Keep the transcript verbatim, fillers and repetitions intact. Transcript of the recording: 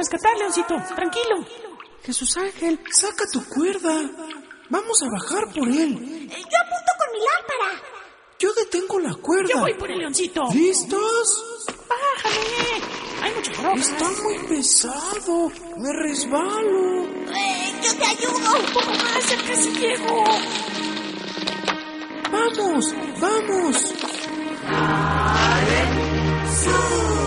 rescatar, Leoncito. Tranquilo. Jesús Ángel, saca tu cuerda. Vamos a bajar por él. Yo apunto con mi lámpara. Yo detengo la cuerda. Yo voy por el Leoncito. ¿Listos? Bájame. Hay mucha ropa. Está muy pesado. Me resbalo. Eh, yo te ayudo. Un poco más, ya casi llego. Vamos, vamos. ¡Sube!